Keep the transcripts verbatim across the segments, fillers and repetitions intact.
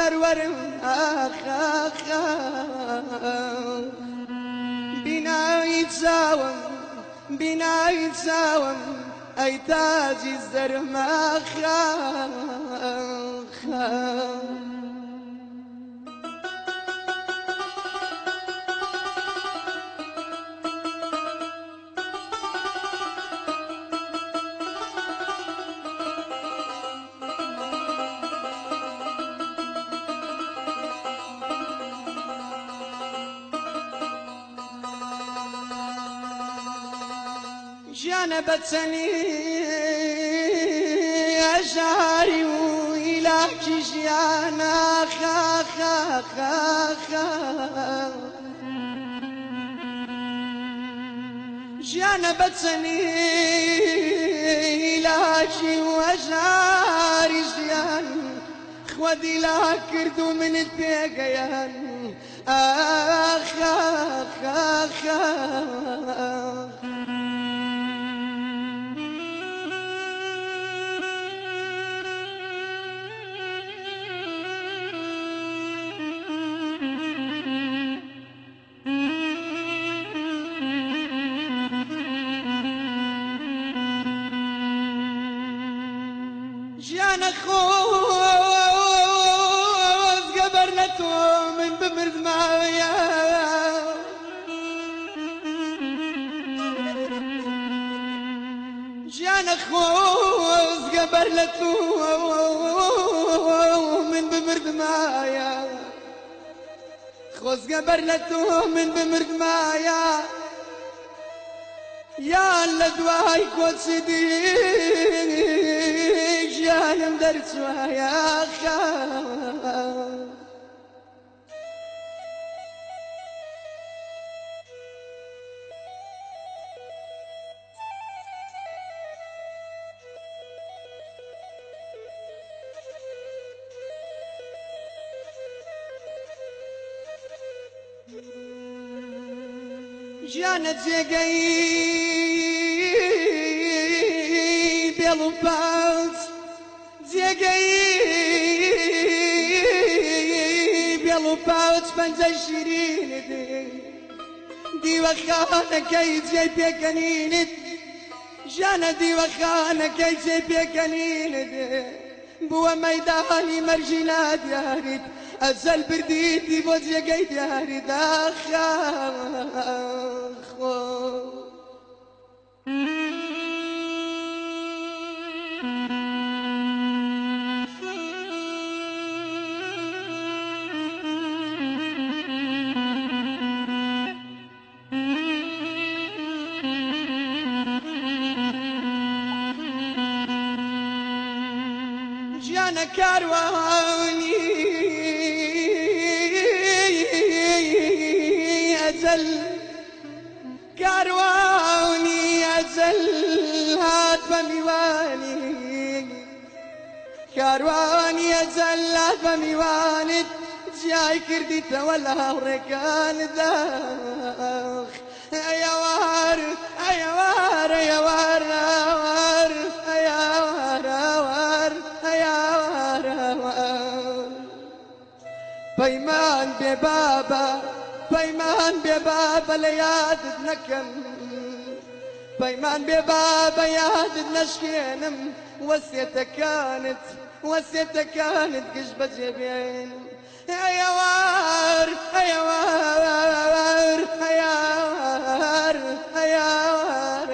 سرورم آخ آخ بینایی چاوم بینایی چاوم ئەی تاجی زەرم ئاخ آخ ژیانە بەچەنی ئەژاری و ئیلاکی ژیانە خا خا خا خا ژیانە بەچەنی ئیلاکی و ئەژاری ژیان خوا دیلا کرد و منت پێگەیان ئاخ ئاخ ئاخ ژیانە خۆزگە بەر لە تۆ من بمردمایە ژیانە خۆزگە بەر لە تۆ من بمردمایە خۆزگە بەر لە تۆ من بمردمایە یان لە دوای کۆچی دی ژیانم دەرچوایە ئاخا ژیانە جێگەی بێڵ و پاچ جێگەی بێڵ و پاچ پەنجەی شیرینت دیوەخانەکەی جێ پێکەنینت ژیانە دیوەخانەکەی جێ پێکەنینت بووە مەیدانی مەرجی نادیاریت ئەجەل بردیتی بۆ جێگەی دیاریت ئاخا ژیانە کاروانی ئەجەل کاروانی ئەجەل هات بە میوانی کاروانی ئەجەل هات بە میوانت جیای کردیتەوە لە هاوڕێکاندا ئەیەوار ئەیەوار ئەیەوار ئەوار ئەیەوار ئەوار ئەیەوار ئەوار پەیمان بێ بابە پەیمان بێ بابە لە یادت نەکەم پەیمان بێ بابە یادت نەشکێنم وەسیەتەکانت وەسیەتەکانت گشت بەجێ بێن ئەیەوار ئەیەوار ئەیەوار ئەیەوار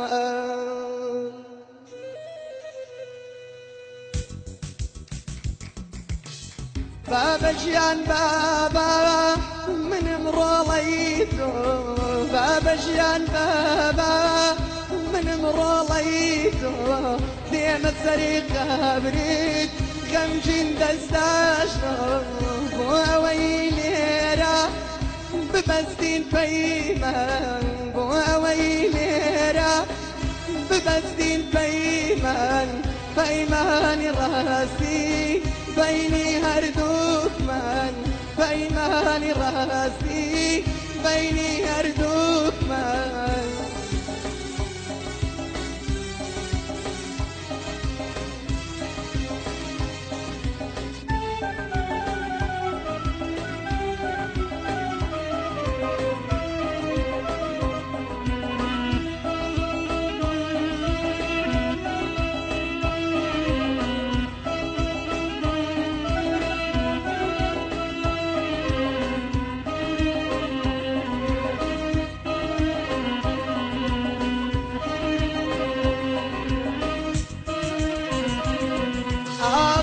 بابە ژیان بابە منم ڕۆڵەی تۆ بابە ژیان بابە منم ڕۆڵەی تۆ دێمە سەری قەبرت غەمگین دەستداشتۆ بۆ ئەوەی لێرە ببەستین پەیمان بۆ ئەوەی لێرە ببەستین پەیمان پەیمانی ڕاستی بەینی هەردووکمان پەیمانی ڕاستی بەینی هەردووکمان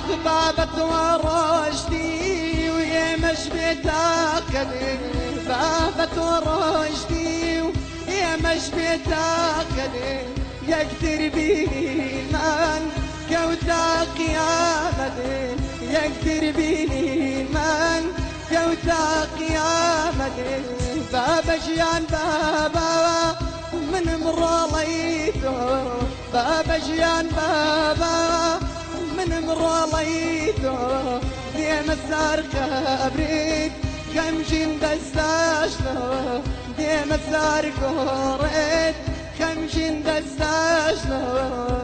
بابت ورشدي ويا مش بتاكلي بابت ورشدي ويا مش بتاكلي يقدر بيني من كوتاك يا مدين يقدر بيني من كوتاك يا مدين بابا جيان بابا من مراليته بابا جيان بابا من مراليته دي مسار كبريت كم جين دستاشلو دي مسار كوريت كم جين دستاشلو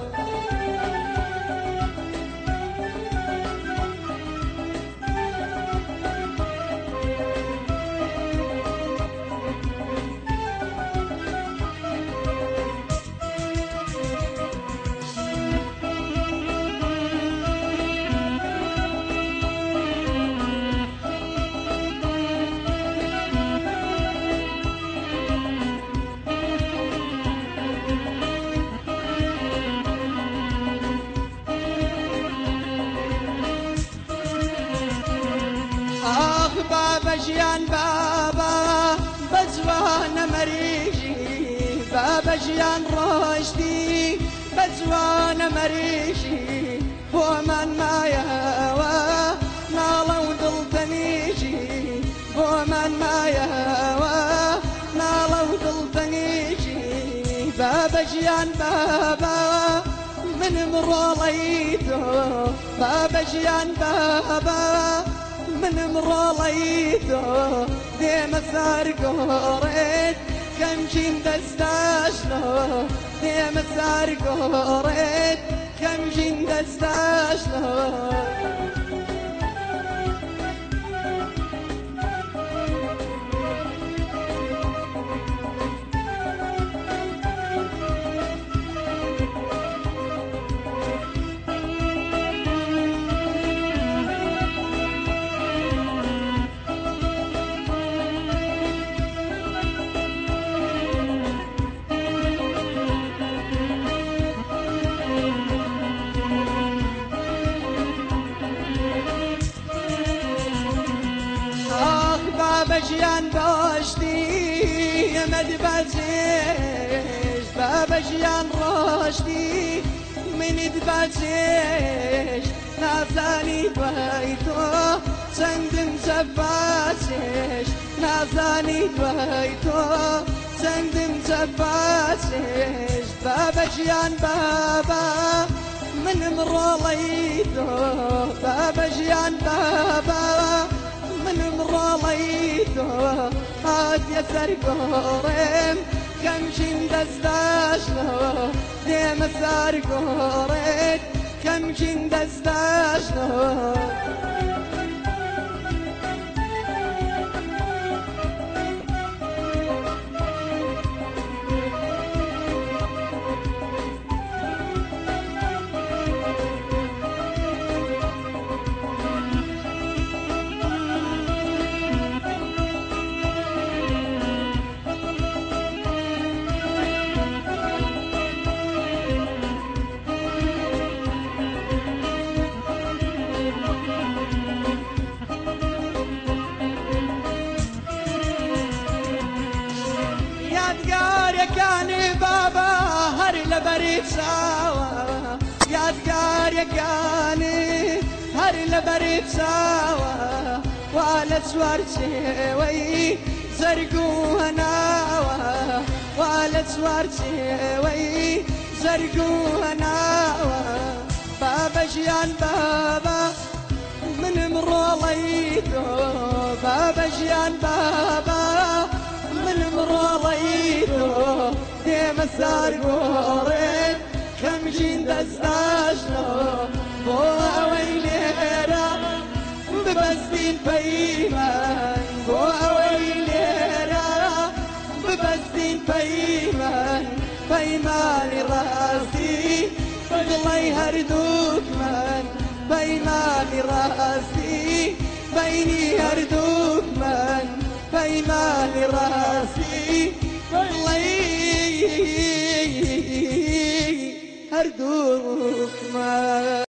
بابا جيان بابا بزوان مريجي بابا جيان رشدي بزوان مريجي ومن ما يهوى نالا وضلتنيجي ومن ما يهوى نالا وضلتنيجي بابا جيان بابا من مراليته بابا جيان بابا من مراليته دي مسار قوريت كم جين دستاشلو دي مسار قوريت كم جين دستاشلو بابا جيان رشدي مد بازيش بابا جيان رشدي من دبازيش نازاني بيتو سندم زبازيش نازاني بيتو سندم زبازيش بابا جيان بابا من مراليتو بابا جيان بابا من مراليته هاد يسر قورم كم جين دستاشلو دي مسار قوريت كم جين دستاشلو كان بابا هر لبريد سوا يادقار يا كان هر لبريد سوا وعلى سوار سوي زرقو هناوا وعلى سوار سوي زرقو هناوا بابا جيان بابا من مراليته بابا جيان بابا من مراليته دي مسار قوريت كم جين دستاشلو بوها ويليرا ببستين بيمان بوها ويليرا ببستين بيمان بيمان راسي الله يهردوك من بيمان راسي بيني هردوك من بيمان راسي الله يهردوك من